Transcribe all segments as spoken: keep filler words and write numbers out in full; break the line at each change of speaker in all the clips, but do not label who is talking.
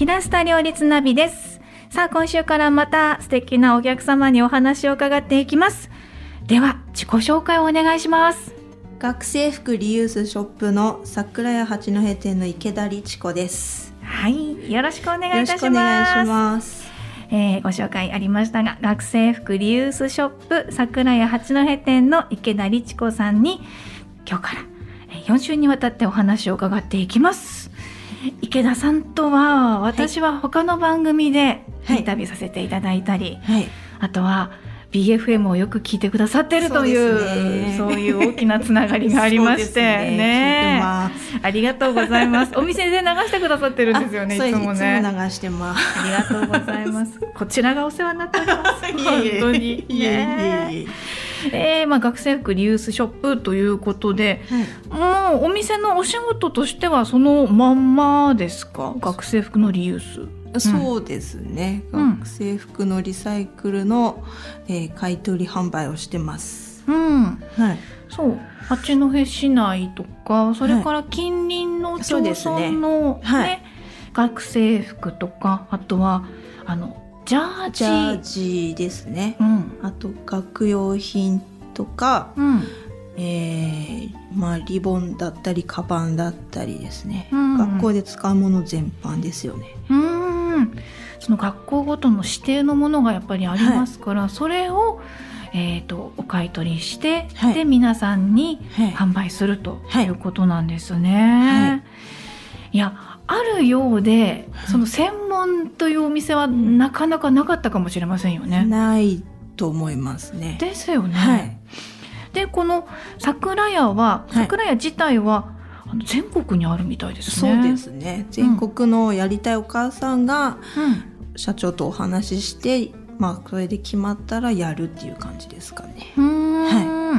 き出した両立ナビです。さあ今週からまた素敵なお客様にお話を伺っていきます。では自己紹介をお願いします。
学生服リユースショップの桜屋八戸店の池田律子です。
はい、よろしくお願いいたします。
よろしくお願いします。
えー、ご紹介ありましたが、学生服リユースショップ桜屋八戸店の池田律子さんに今日からよん週にわたってお話を伺っていきます。池田さんとは私は他の番組でインタビューさせていただいたり、はいはい、あとは ビーエフエム をよく聞いてくださっているという、 そうですね、そういう大きなつながりがありましてね, ねありがとうございます。お店で流してくださってるんですよね。いつもね、
いつも流してます。
ありがとうございます。こちらがお世話になっております本当にね。えーまあ、学生服リユースショップということで、はい、もうお店のお仕事としてはそのまんまですか？学生服のリユース。
そうですね、うん、学生服のリサイクルの、えー、買い取り販売をしてます、
うんはい、そう八戸市内とかそれから近隣の町村の、ねはい、学生服とか、あとはあのジャージ
ジャージですね、うん、あと学用品とか、うんえーまあ、リボンだったりカバンだったりですね、うん、学校で使うもの全般ですよね。
うんその学校ごとの指定のものがやっぱりありますから、はい、それを、えーと、お買い取りして、はい、で皆さんに販売するということなんですね、はいはい、いやあるようでその専門というお店はなかなかなかったかもしれませんよね。
ないと思いますね。
ですよね、はい、でこの桜屋は桜屋自体は全国にあるみたいですね。
そうですね、全国のやりたいお母さんが社長とお話しして、うんまあ、それで決まったらやるっていう感じですかね。
うーん、はい、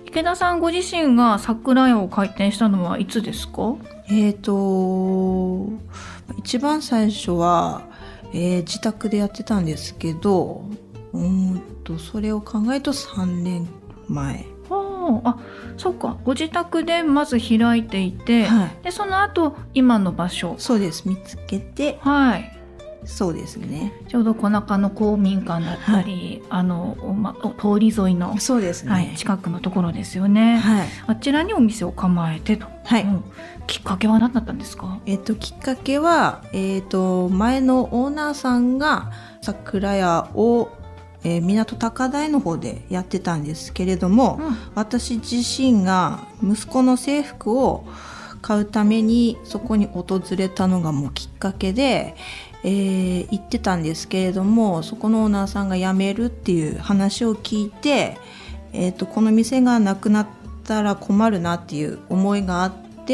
池田さんご自身が桜屋を開店したのはいつですか？
えーと一番最初は、えー、自宅でやってたんですけど、うんとそれを考えるとさんねんまえ。
あ、そうか、ご自宅でまず開いていて、はい、でその後今の場所。
そうです、見つけて、
はい、
そうですね、
ちょうど小中の公民館だったり、はい、あのま、通り沿いの
そうですね、
はい、近くのところですよね、はい、あちらにお店を構えてと、はいうん、きっかけは何だったんですか？
えー、ときっかけは、えー、と前のオーナーさんが桜屋をえー、港高台の方でやってたんですけれども、うん、私自身が息子の制服を買うためにそこに訪れたのがもうきっかけで、えー、行ってたんですけれども、そこのオーナーさんが辞めるっていう話を聞いて、えーと、この店がなくなったら困るなっていう思いがあって、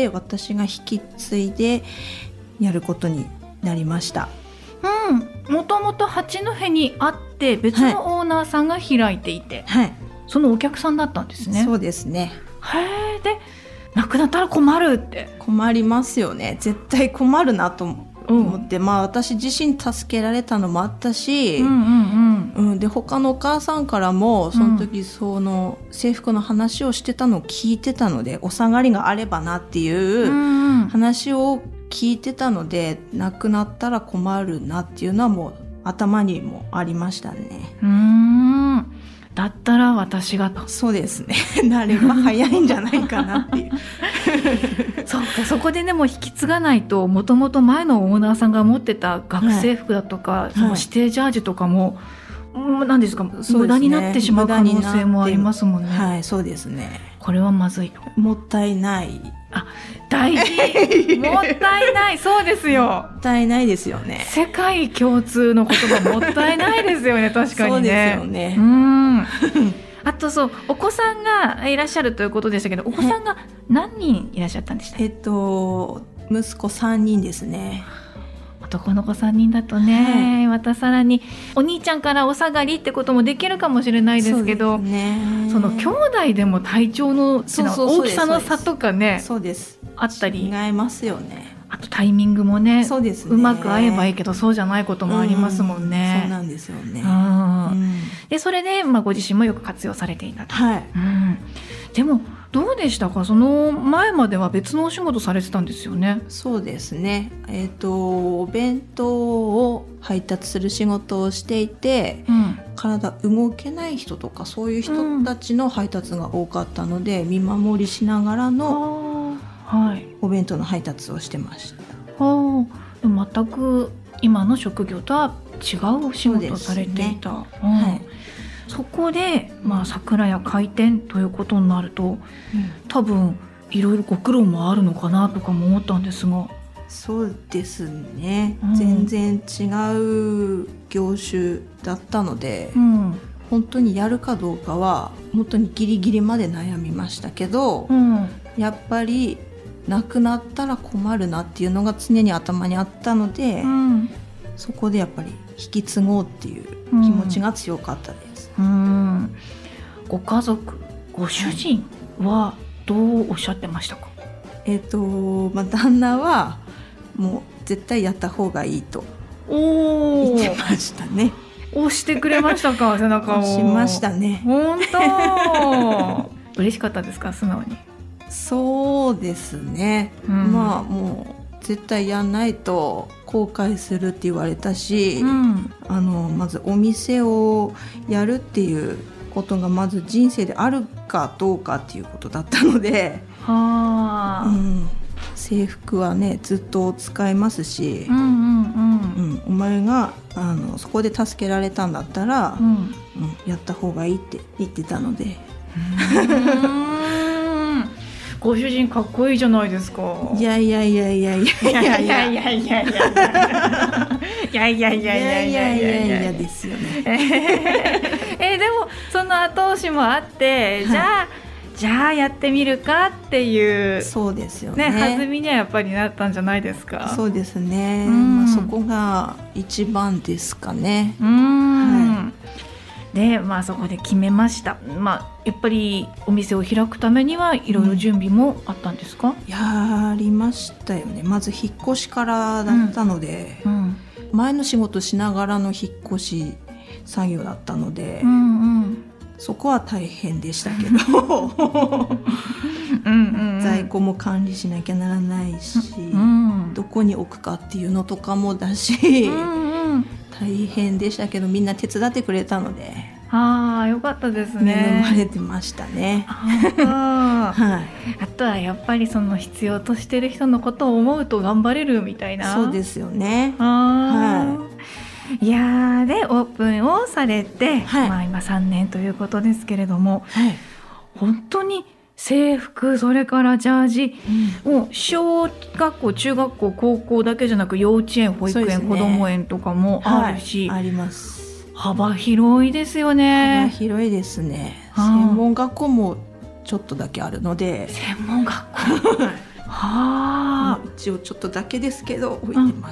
私が引き継いでやることになりました。
うん、もともと八戸にあって別のオーナーさんが開いていて、はい、そのお客さんだったんですね。
そうですね。
へー、でなくなったら困るって。
困りますよね、絶対困るなと思って、うんまあ、私自身助けられたのもあったし、うんうんうんうん、で他のお母さんからもその時その制服の話をしてたのを聞いてたので、お下がりがあればなっていう話を聞いてたので、なくなったら困るなっていうのはもう頭にもありましたね。
うーん、だったら私がと。
そうですねなれば早いんじゃないかなっていう
そうか、そこででも引き継がないと、もともと前のオーナーさんが持ってた学生服だとか、はい、その指定ジャージとかも、はい、何ですか、無駄になってしまう可能性もありますもんね。
はい、そうですね。
これはまずいと。
もったいない。
あ、大事もったいない。そうですよ、
もったいないですよね。
世界共通の言葉、もったいないですよね確かにね。
そうですよね。
うんあとそう、お子さんがいらっしゃるということでしたけど、お子さんが何人いらっしゃったんでした？
えっと息子さんにんですね。
男の子さんにんだとね、はい、またさらにお兄ちゃんからお下がりってこともできるかもしれないですけど、 そうですね、その兄弟でも体調の大きさの差とかね、
そうです
あったり、
違いますよね。
あとタイミングも ね,
そうですね、
うまく合えばいいけどそうじゃないこともありますもんね、
うん、そうなんですよね、
うんうん、でそれで、まあ、ご自身もよく活用されていたと、はいうん、でもどうでしたか？その前までは別のお仕事されてたんですよね。
そうですね、えーと、お弁当を配達する仕事をしていて、うん、体動けない人とかそういう人たちの配達が多かったので、うん、見守りしながらのお弁当の配達をしてました。
はあ、でも全く今の職業とは違うお仕事をされていた。そ、ねうんはい、そこで、まあ、桜屋開店ということになると、うん、多分いろいろご苦労もあるのかなとかも思ったんですが。
そうですね、うん、全然違う業種だったので、うん、本当にやるかどうかは本当にギリギリまで悩みましたけど、うん、やっぱりなくなったら困るなっていうのが常に頭にあったので、うん、そこでやっぱり引き継ごうっていう気持ちが強かったです、うんうん、
ご家族ご主人はどうおっしゃってましたか？
えーとまあ、旦那はもう絶対やった方がいいと言ってましたね。
押してくれましたか？背中を
押しましたね。
本当嬉しかったですか？素直に。
そうですね、うん、まあもう絶対やんないと後悔するって言われたし、うん、あのまずお店をやるっていうことがまず人生であるかどうかっていうことだったので、はあ、うん、制服はねずっと使えますし、うんうんうんうん、お前があのそこで助けられたんだったら、うんうん、やった方がいいって言ってたので。
ご主人かっこいいじゃないですか。
いやいやいやいやいやいやいやいやいやいやいやい
やいやいやいやいやいやいや
ですよね。
えー、でもその後押しもあって、はい、じゃあじゃあやってみるかっていう
そうですよね。
ね、弾みにはやっぱりなったんじゃないですか。
そうですね、まあ、そこが一番ですかね。うん、
はい、で、まあ、そこで決めました、まあ、やっぱりお店を開くためにはいろいろ準備もあったんですか？
うん、やりましたよね。まず引っ越しからだったので、うんうん、前の仕事しながらの引っ越し作業だったので、うんうん、そこは大変でしたけどうんうん、うん、在庫も管理しなきゃならないし、うん、どこに置くかっていうのとかもだし、うんうん、大変でしたけどみんな手伝ってくれたので、
ああよかったですね。
恵まれてましたね。
あ、はい、あとはやっぱりその必要としてる人のことを思うと頑張れるみたいな。
そうですよね。
あ、はい、いやでオープンをされて、はい、まあ、今さんねんということですけれども、はい、本当に制服それからジャージ、うん、もう小学校中学校高校だけじゃなく幼稚園保育園、ね、子ども園とかもあるし、
はい、あります。
幅広いですよね。
幅広いですね。専門学校もちょっとだけあるので。
専門学校はあ、
一応ちょっとだけですけど置いてます、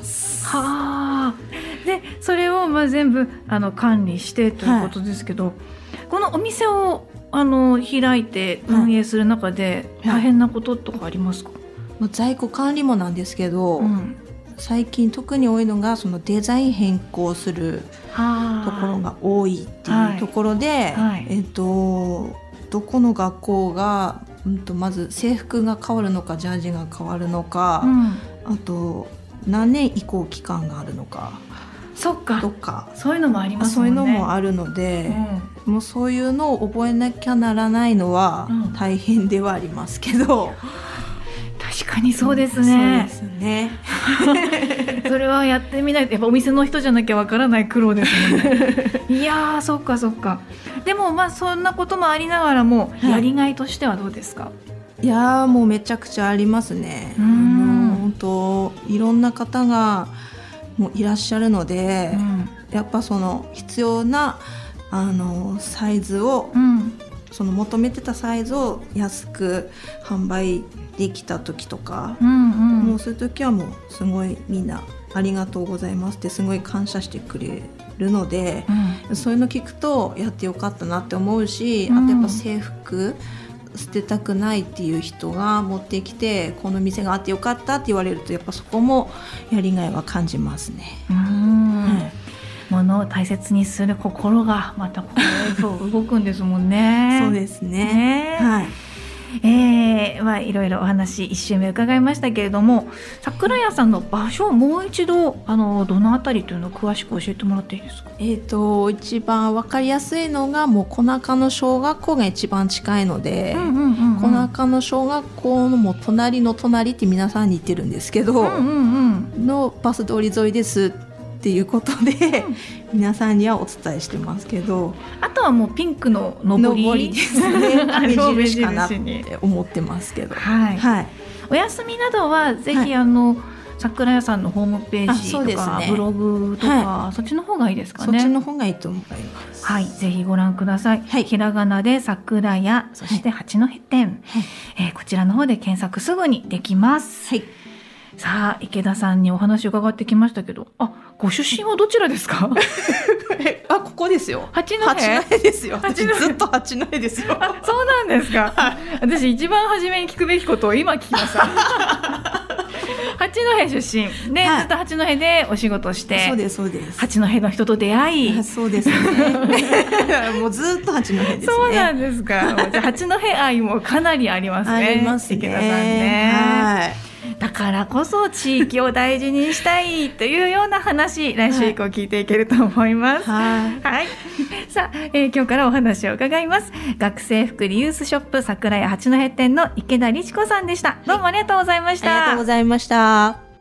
うん、はあ。でそれをまあ全部あの管理してということですけど、はい、このお店をあの開いて運営する中で大変なこととかありますか？
はい、在庫管理もなんですけど、うん、最近特に多いのがそのデザイン変更するところが多いっていうところで、はいはい、えーと、どこの学校が、うん、とまず制服が変わるのかジャージが変わるのか、うん、あと何年移行期間があるのか、
そっか
とか
そういうのもありますもんね。
そういうのもあるので、うん、もうそういうのを覚えなきゃならないのは大変ではありますけど、うん、
確かにそうですね。
そうですね
それはやってみないとやっぱお店の人じゃなきゃわからない苦労ですもんね。いやーそっかそっか。でもまあそんなこともありながらも、はい、やりがいとしてはどうですか？
いやーもうめちゃくちゃありますね。あの本当いろんな方がもういらっしゃるので、うん、やっぱその必要なあのサイズを、うん、その求めてたサイズを安く販売できた時とか、うんうん、もうそういう時はもうすごいみんなありがとうございますってすごい感謝してくれるので、うん、そういうの聞くとやってよかったなって思うし、うん、あとやっぱ制服捨てたくないっていう人が持ってきてこの店があってよかったって言われるとやっぱそこもやりがいは感じますね。うん、
はい、物を大切にする心がまたこう動くんですもんね。
そうですね、ね、はい。
えー、まあいろいろお話一周目伺いましたけれども、桜屋さんの場所をもう一度あのどのあたりというのを詳しく教えてもらっていいですか？
えーと一番わかりやすいのがもう小中の小学校が一番近いので、
うんうんうんうん、
小中の小学校のもう隣の隣って皆さんに言ってるんですけど、
うんうんうん、
のバス通り沿いですっていうことで、うん、皆さんにはお伝えしてますけど、
あとはもうピンクの上り
上りですね目印かなって思ってますけど、
はいはい、お休みなどはぜひ、はい、あの桜屋さんのホームページとか、ね、ブログとか、はい、そっちの方がいいですかね。
そっちの方がいいと思います。
はい、ぜひご覧ください。はい、ひらがなで桜屋、そして八戸店、はいえー、こちらの方で検索すぐにできます。はい、さあ池田さんにお話を伺ってきましたけど、あ、ご出身はどちらですか？
あ、ここですよ。
八戸。
八戸ですよ。私ずっと八戸ですよ。
あ、そうなんですか。はい、私一番初めに聞くべきことを今聞きました。八戸出身で、はい、ずっと八戸でお仕事して、
そうですそうです。
八戸の人と出会い、
そうですね。もうずっと八戸ですね。
そうなんですか。じゃ八戸愛もかなりありますね。
ありますね。
池田さんね。はい。だからこそ地域を大事にしたいというような話、来週以降聞いていけると思います。はい。はい、さあ、えー、今日からお話を伺います。学生服リユースショップ桜屋八戸店の池田理知子さんでした。どうもありがとうございました。
ありがとうございました。